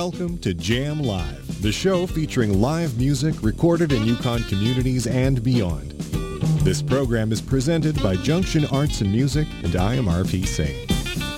Welcome to Jam Live, the show featuring live music recorded in Yukon communities and beyond. This program is presented by Junction Arts and Music, and I am R.P. Singh.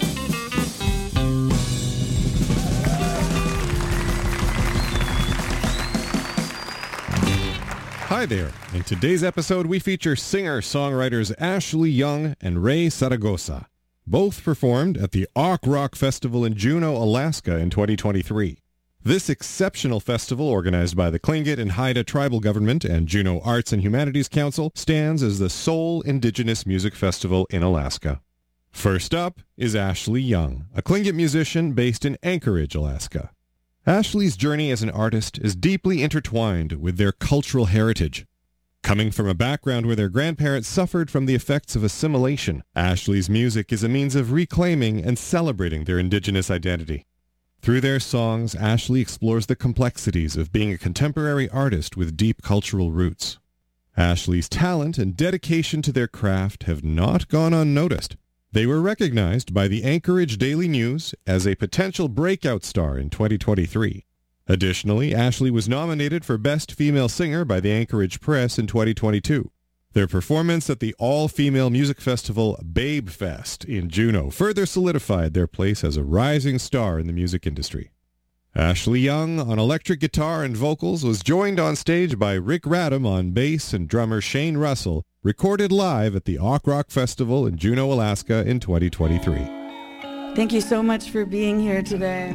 Hi there. In today's episode, we feature singer-songwriters Ashley Young and Ray Zaragoza. Both performed at the Auk Rock Festival in Juneau, Alaska in 2023. This exceptional festival, organized by the Tlingit and Haida Tribal Government and Juneau Arts and Humanities Council, stands as the sole Indigenous music festival in Alaska. First up is Ashley Young, a Tlingit musician based in Anchorage, Alaska. Ashley's journey as an artist is deeply intertwined with their cultural heritage. Coming from a background where their grandparents suffered from the effects of assimilation, Ashley's music is a means of reclaiming and celebrating their Indigenous identity. Through their songs, Ashley explores the complexities of being a contemporary artist with deep cultural roots. Ashley's talent and dedication to their craft have not gone unnoticed. They were recognized by the Anchorage Daily News as a potential breakout star in 2023. Additionally, Ashley was nominated for Best Female Singer by the Anchorage Press in 2022. Their performance at the all-female music festival Babe Fest in Juneau further solidified their place as a rising star in the music industry. Ashley Young on electric guitar and vocals was joined on stage by Rick Radom on bass and drummer Shane Russell, recorded live at the Auk Rock Festival in Juneau, Alaska in 2023. Thank you so much for being here today.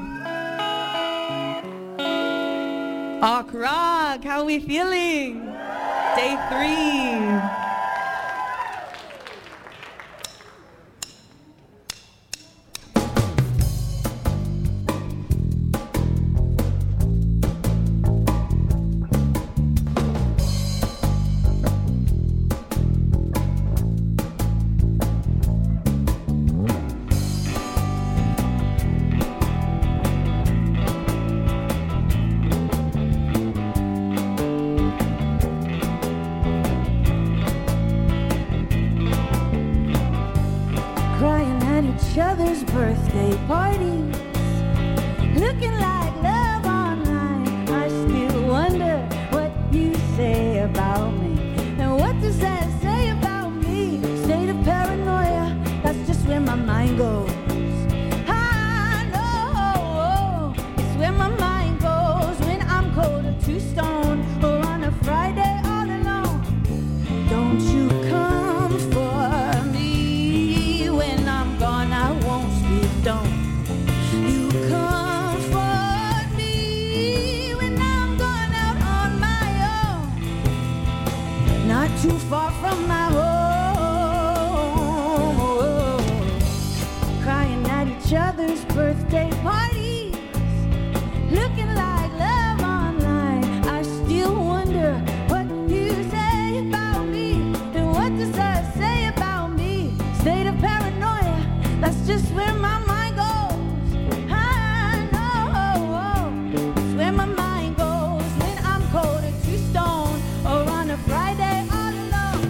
Auk Rock, how are we feeling? Day 3. Each other's birthday parties, looking like love online. I still wonder what you say about me, and what does that say about me? State of paranoia, that's just where my mind goes. I know it's where my mind goes when I'm cold or too stoned, or on a Friday all alone. Don't you come for me when I'm gone, I won't speak, don't you comfort me when I'm gone out on my own, not too far from my home, crying at each other's birthday parties, looking like love online. I still wonder what you say about me, and what does that say about me? State of paranoia, that's just where my mind goes. I know it's where my mind goes when I'm cold or too stoned, or on a Friday all alone.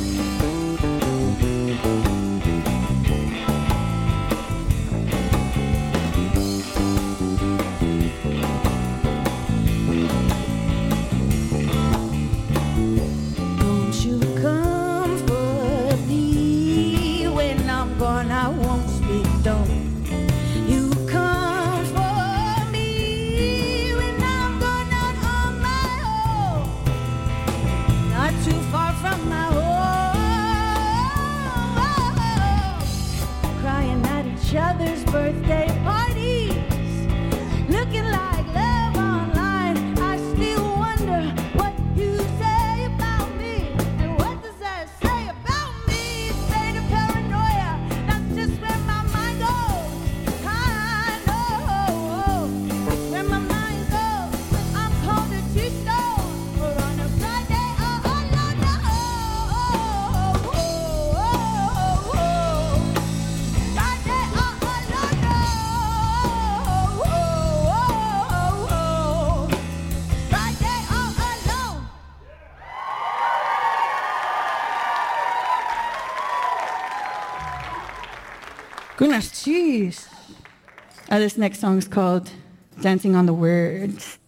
Don't you comfort me when I'm gone, I won't speak, don't you comfort me when I'm gone out on my own, not too far from my home, crying at each other's birthday parties, looking like love online. I still wonder what you say about me, and what does that say about me? State of paranoia, that's just where my mind goes. I know it's where my mind goes when I'm cold or too stoned, or on a Friday all alone. Friday all alone. Friday all alone. Goodness, jeez. This next song is called dancing on the words.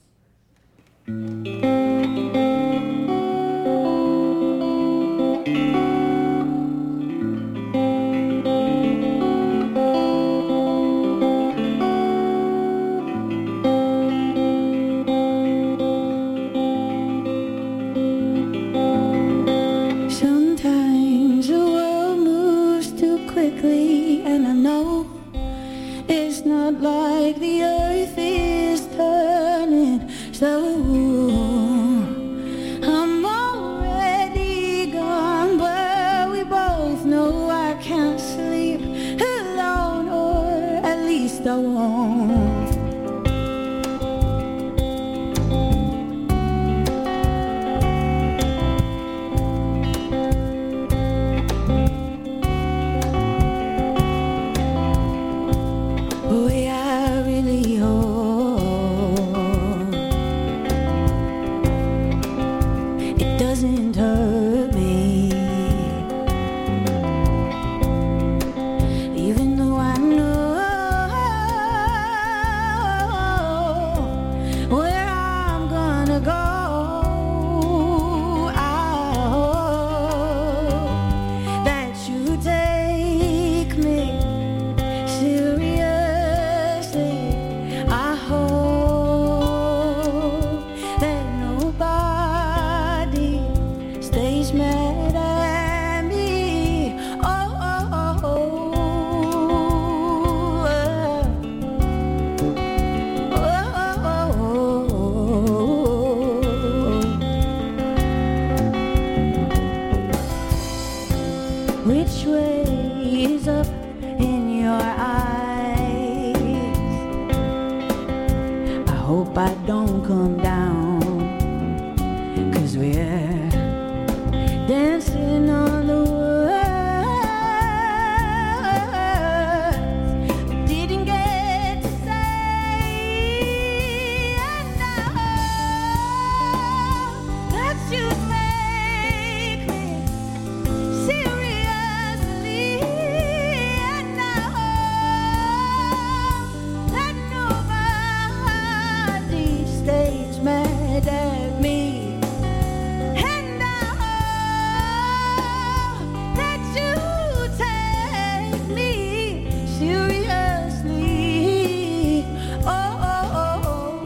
Sometimes the world moves too quickly, and I know it's not like the earth is turning slow. I'm already gone, but we both know I can't sleep alone, or at least I won't. Boy, I really hope it doesn't hurt me, even though I know where I'm gonna go. I hope that you take me seriously. I hope that nobody stays mad at me. Oh, oh, oh, Which way is up in your eyes? I hope I don't come down, 'cause we're dancing on the words we didn't get to say. And I hope that you take me seriously. And I hope that nobody stays mad at me. And I hope that you take me seriously. Oh, oh, oh,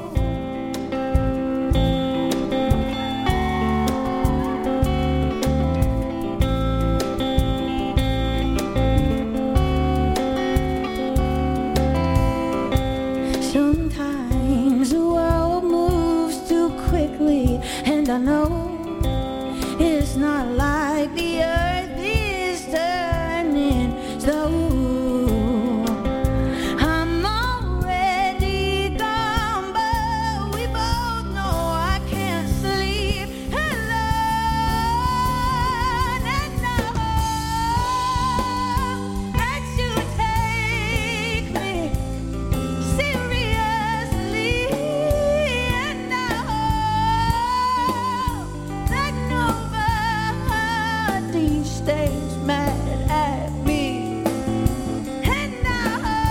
Sometimes the world moves too quickly, and I know it's not like the earth is turning slow. I'm already gone, but we both know I can't sleep alone. And I hope that you take me seriously. And I hope that nobody stays mad at me. And I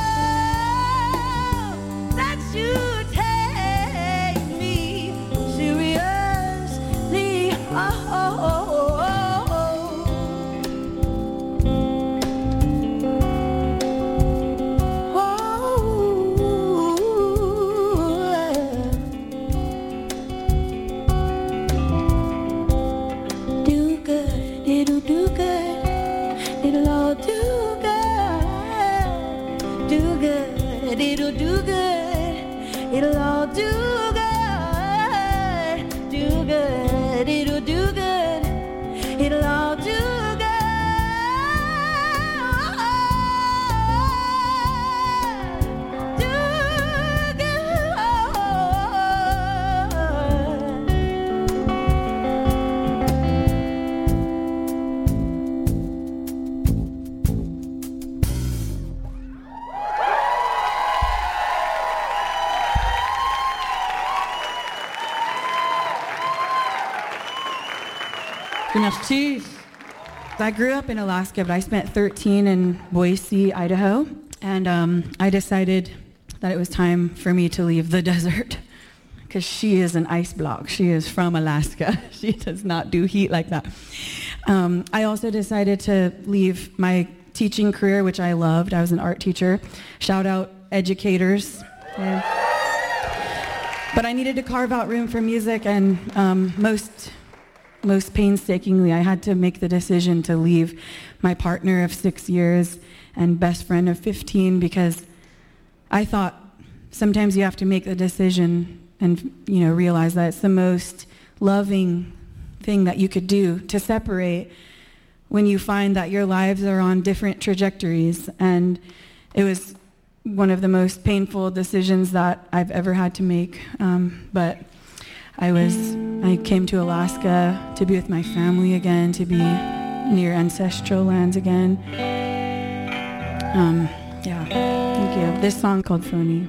hope that you take me seriously. Oh, oh, oh, do good, it'll do good, it'll all do good, do good, it'll do good, it'll all do good, do good, it'll do good, it'll all do good. Do Merci. I grew up in Alaska, but I spent 13 in Boise, Idaho, and I decided that it was time for me to leave the desert, because she is an ice block. She is from Alaska. She does not do heat like that. I also decided to leave my teaching career, which I loved. I was an art teacher. Shout out educators. Yeah. But I needed to carve out room for music, and most painstakingly, I had to make the decision to leave my partner of 6 years and best friend of 15, because I thought sometimes you have to make the decision and realize that it's the most loving thing that you could do to separate when you find that your lives are on different trajectories. And it was one of the most painful decisions that I've ever had to make. But I came to Alaska to be with my family again, to be near ancestral lands again. Yeah, thank you. This song called Phony.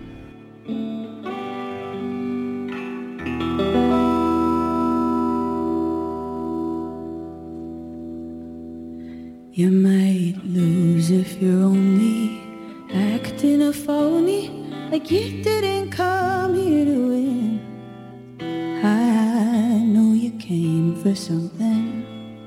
You might lose if you're only acting a phony, like you didn't come here to win. I know you came for something.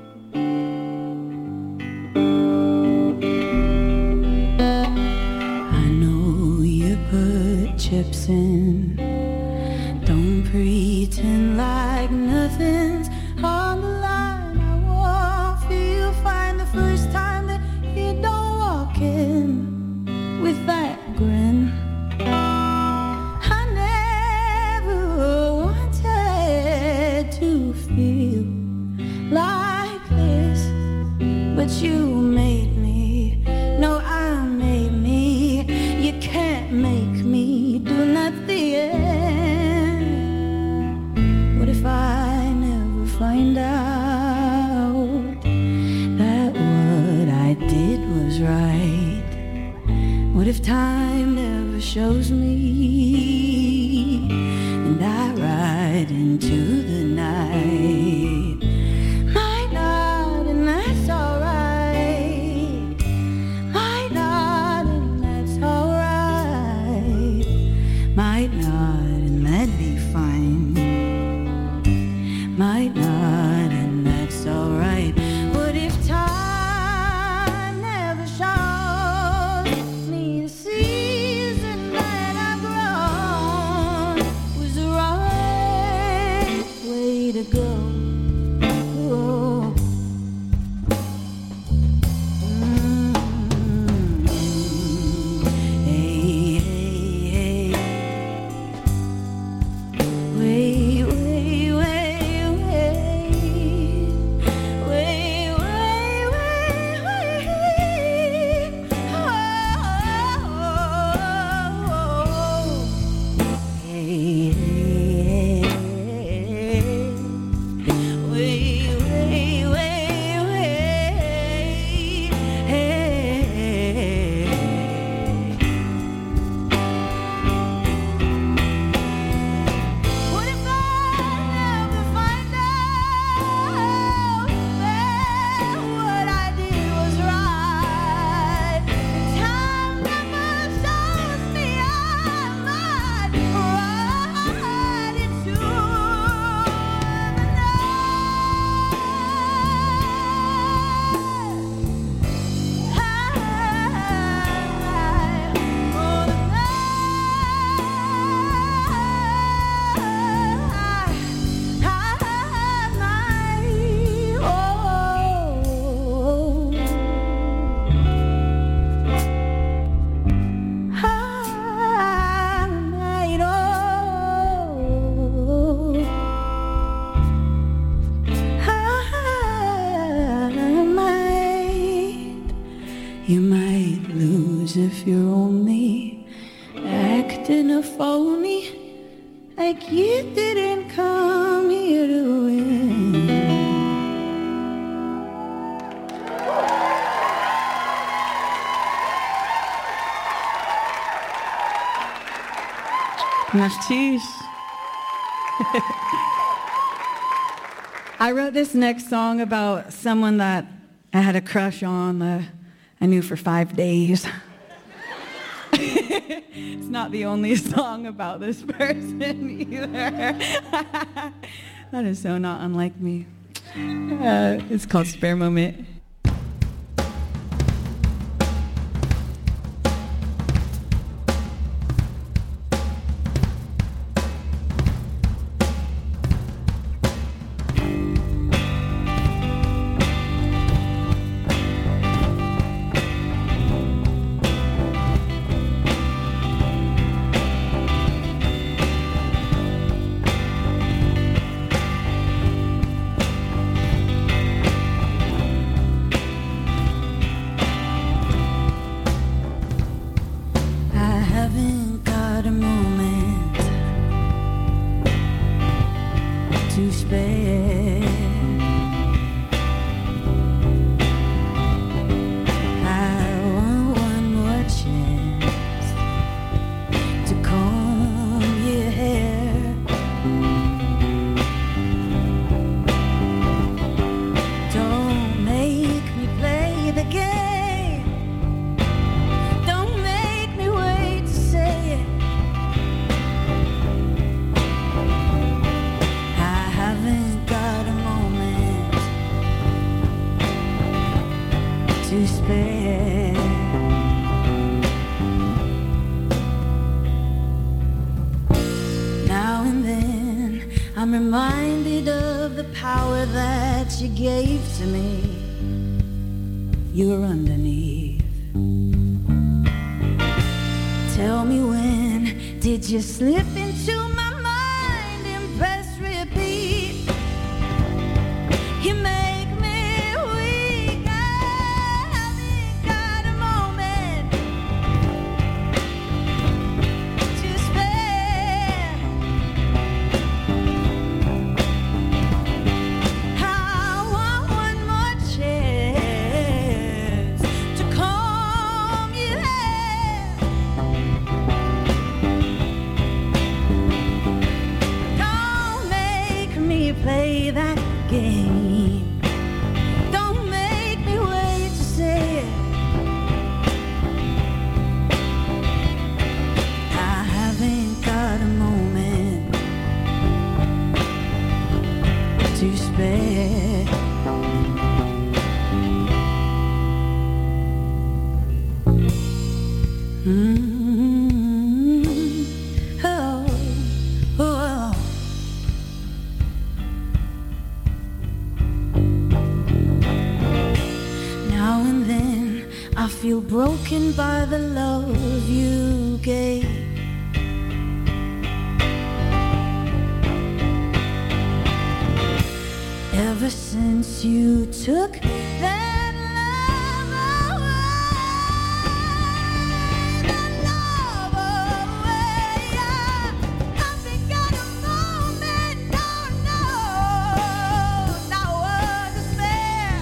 I know you put chips in. Don't pretend like nothing's on the line. I won't feel fine the first time that you don't walk in with that grin. I never wanted to feel like this, but you made me. No, I made me. You can't make me do nothing. What if I never find out that what I did was right? What if time never shows me and I ride into the night? Might not, and that's alright. Might not, and that's alright. Might not, and that'd be fine. Might not, and that's alright. What if time never shows me the season that I've grown was the right way to go? Oh. Hey, hey, hey. Wait, wait, wait, wait. Wait, wait, wait, wait. Oh. Hey, hey, hey. Wait, wait, wait, wait. Hey. What if I never find out that what I did was right? Time never shows me I might ride into the You might lose if you're only acting a phony, like you didn't come here to win. Merci. I wrote this next song about someone that I had a crush on, I knew for 5 days. It's not the only song about this person either. That is so not unlike me. It's called Spare Moment. You gave to me, you were underneath. Tell me, when did you slip into my mind and press repeat? You make me weak. I haven't got a moment to spare. Play that game. Don't make me wait to say it. I haven't got a moment to spare. I feel broken by the love you gave. Ever since you took that love away, I haven't got a moment, no one to spare.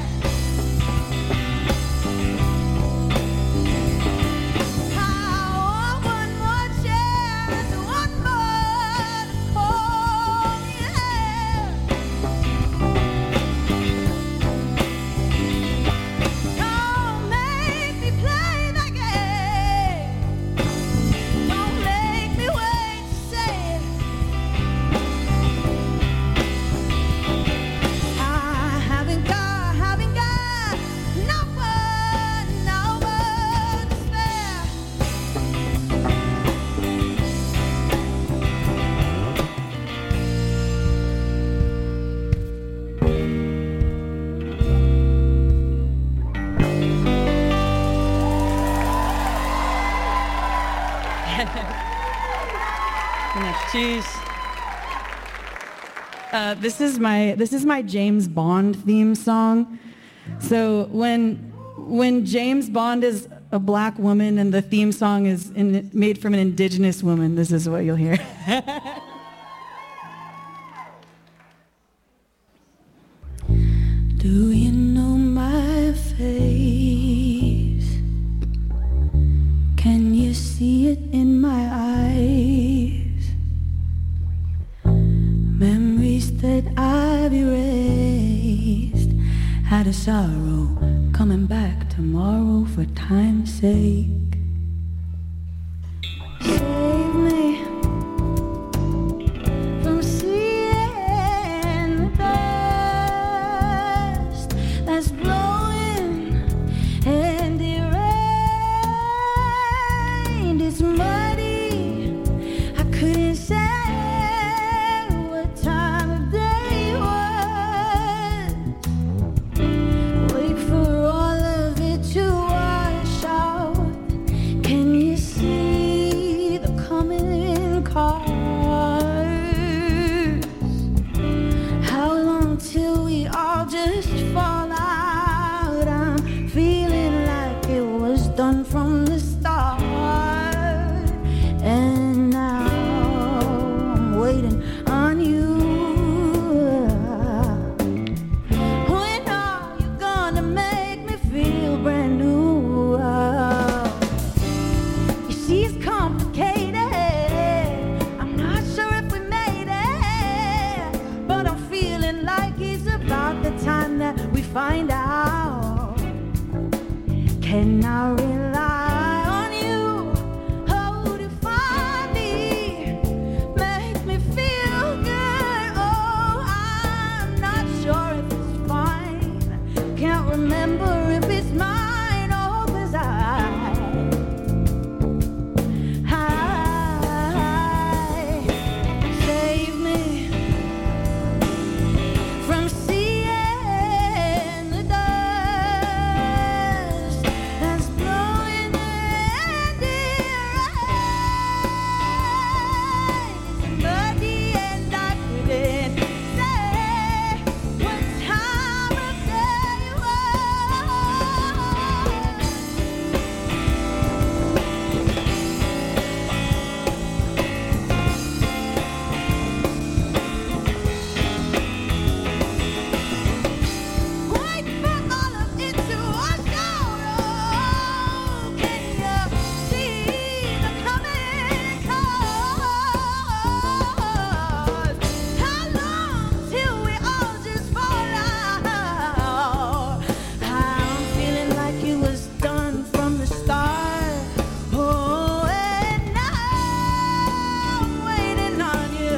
This is my James Bond theme song. So when James Bond is a black woman and the theme song is made from an indigenous woman, this is what you'll hear. Do you know my face? Can you see it in my eyes? Memories that I've erased, had a sorrow coming back tomorrow for time's sake. that's blowing, and it rained. It's muddy. I couldn't say what time of day it was. Wait for all of it to wash out. Can you see the coming cars? How long till we all just fall out? I'm feeling like it was done from the start, and now I'm waiting on you. When are you gonna make me feel brand new? You see, it's complicated. I'm not sure if we made it, but I'm feeling like it's about the time that we find out. Can I rely on you? Oh, to find me, make me feel good. Oh, I'm not sure if it's fine. Can't remember if it's mine. Oh, 'cause save me from seeing the dust that's blowing in the rain. It's muddy and I couldn't say what time of day it wait for all of it to wash out. Oh, can you see the coming cars? How long till we all just fall out? I'm feeling like it was done from the start. Oh, and now I'm waiting on you.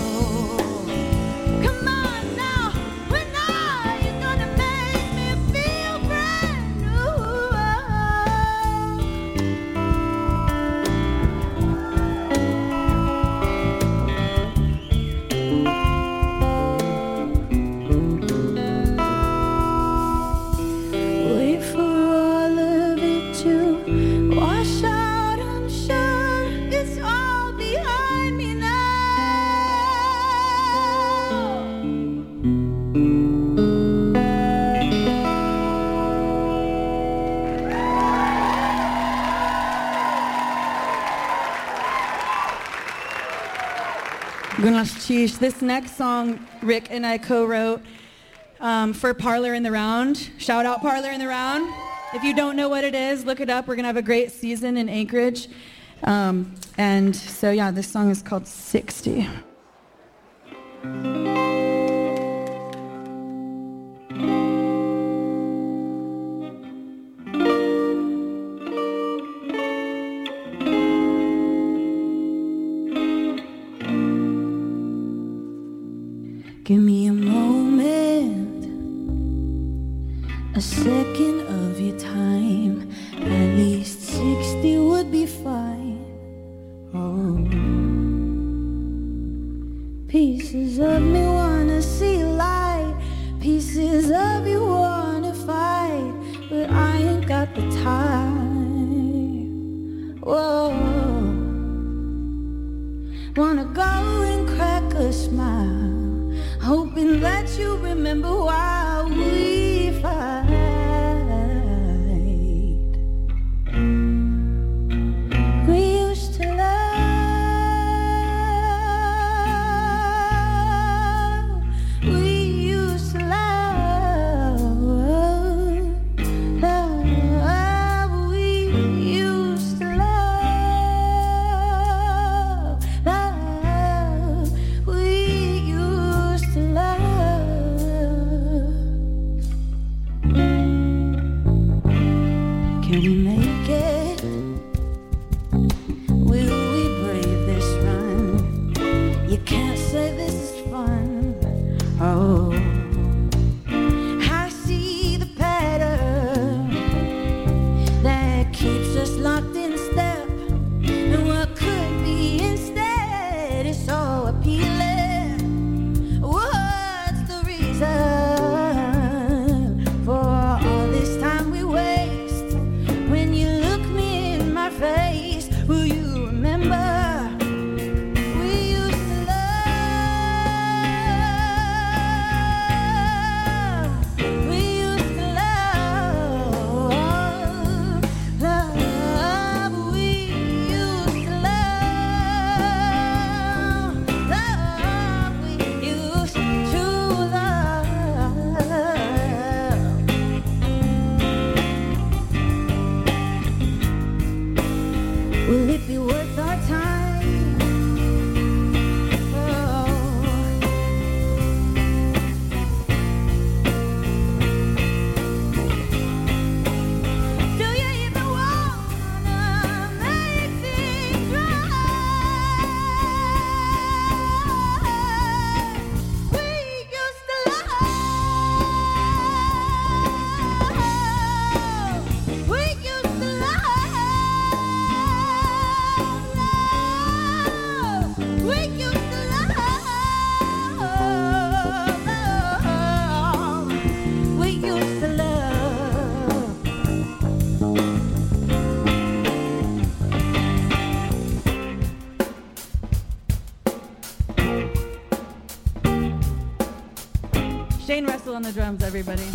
Come on now, when are you gonna make me feel brand new? Wait for all of it to wash out. I'm sure it's all behind me now. Gunas Chish. This next song, Rick and I co-wrote for Parlor in the Round. Shout out Parlor in the Round. If you don't know what it is, look it up. We're going to have a great season in Anchorage. And so, yeah, this song is called 60. Give me a moment, a second of your time. At least 60 would be fine. Oh, pieces of me wanna see light, pieces of you wanna fight, but I ain't got the time. Whoa, wanna go and crack a smile, hoping that you remember why we fight. We used to love. We used to love. Love. We used to love. Love. We used to love. the drums, everybody.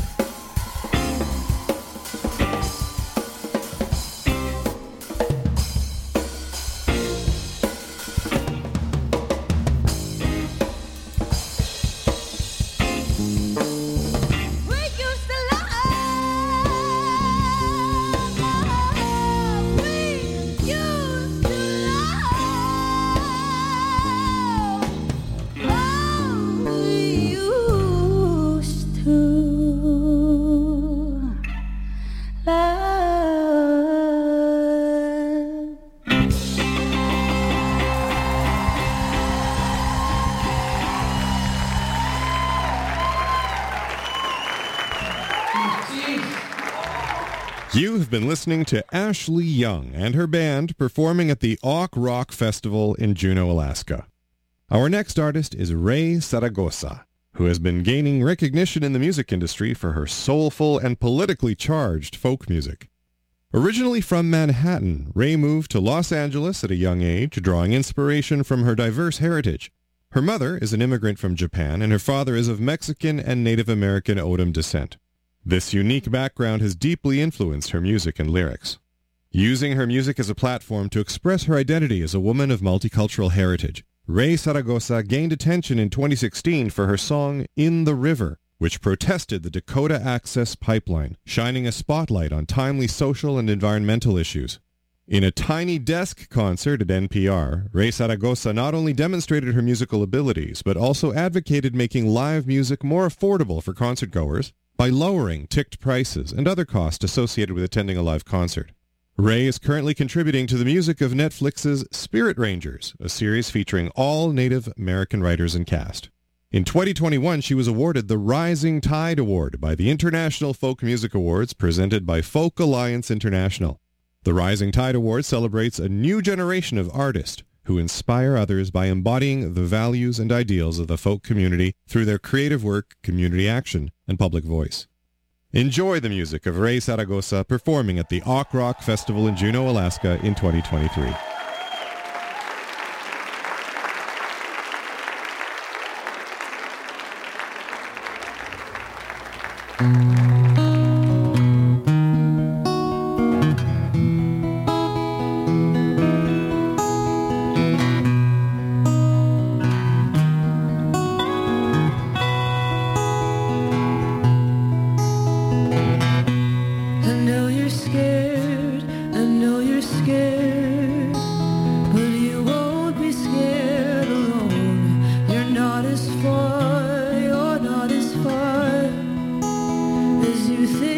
You've been listening to Ashley Young and her band performing at the Auk Rock Festival in Juneau, Alaska. Our next artist is Ray Zaragoza, who has been gaining recognition in the music industry for her soulful and politically charged folk music. Originally from Manhattan, Ray moved to Los Angeles at a young age, drawing inspiration from her diverse heritage. Her mother is an immigrant from Japan, and her father is of Mexican and Native American O'odham descent. This unique background has deeply influenced her music and lyrics. Using her music as a platform to express her identity as a woman of multicultural heritage, Ray Zaragoza gained attention in 2016 for her song In the River, which protested the Dakota Access Pipeline, shining a spotlight on timely social and environmental issues. In a Tiny Desk concert at NPR, Ray Zaragoza not only demonstrated her musical abilities, but also advocated making live music more affordable for concertgoers by lowering ticket prices and other costs associated with attending a live concert. Ray is currently contributing to the music of Netflix's Spirit Rangers, a series featuring all Native American writers and cast. In 2021, she was awarded the Rising Tide Award by the International Folk Music Awards presented by Folk Alliance International. The Rising Tide Award celebrates a new generation of artists who inspire others by embodying the values and ideals of the folk community through their creative work, community action, and public voice. Enjoy the music of Ray Zaragoza performing at the Auk Rock Festival in Juneau, Alaska in 2023.